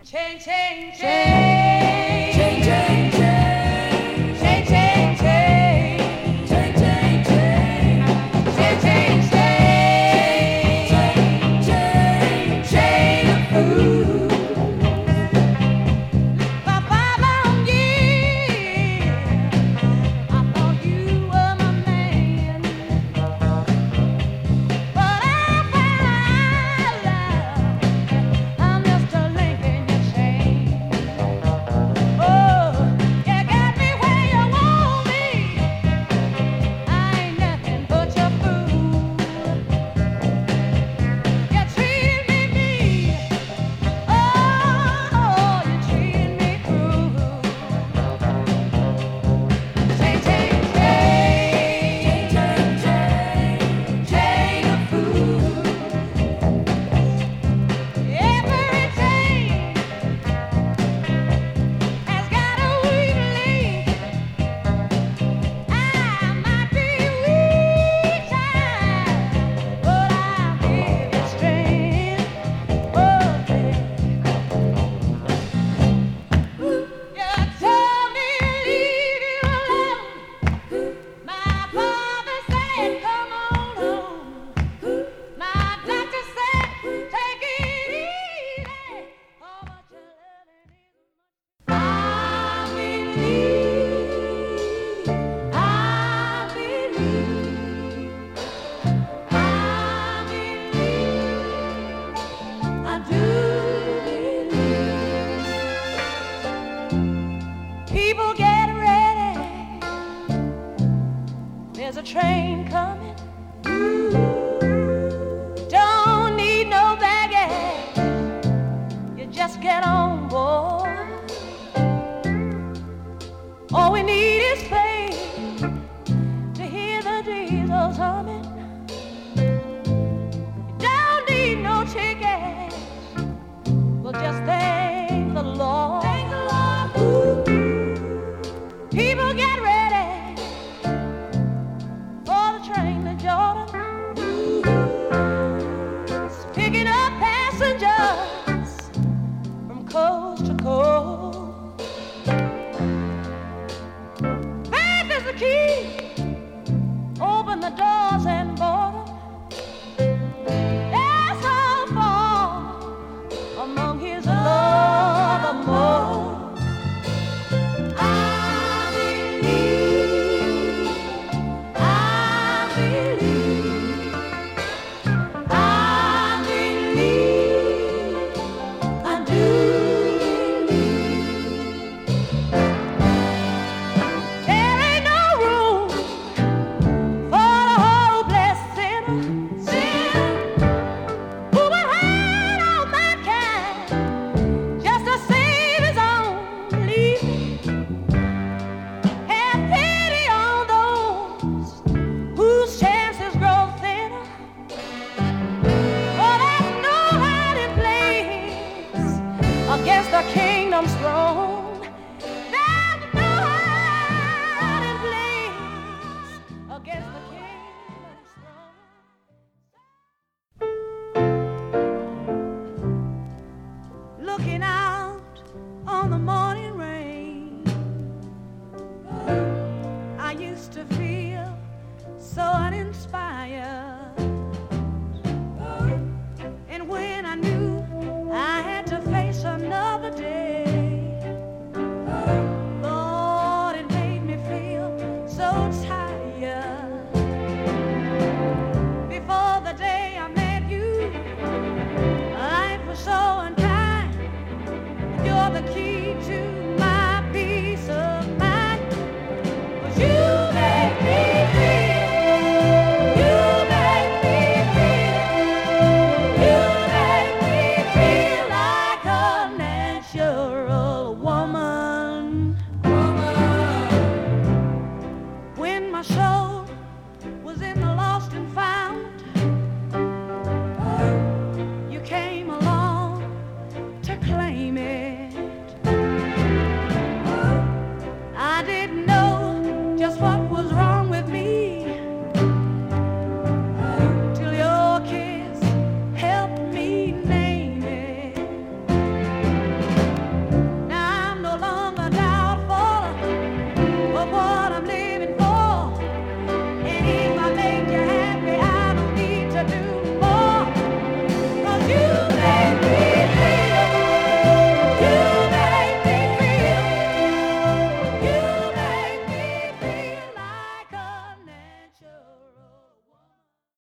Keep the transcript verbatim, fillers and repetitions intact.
Change, change, change, change, change, change, change, change, change, change, change, change, change, change, change, change, food. For five long years, I thought you were my man, but I found out I'm just a link in your chain. Oh, you got me where you want me. I ain't nothing but your fool. You treat me mean. Oh, you treat me cruel. Change, change, change, change, change, change of food. Every change has got a weak link. I might be weak time, but I'll give you strength. Oh, you told me to leave you alone. My father said, come on home. My doctor said, take it easy. Oh, but your loving is I believe, I believe, I believe, I do believe. People get ready. There's a train coming. Don't need no baggage. You just get on board. All we need is faith to hear the diesels humming. You don't need no tickets. Well, just thank the Lord. Thank the Lord. Ooh. People get ready for the train to Jordan. It's picking up.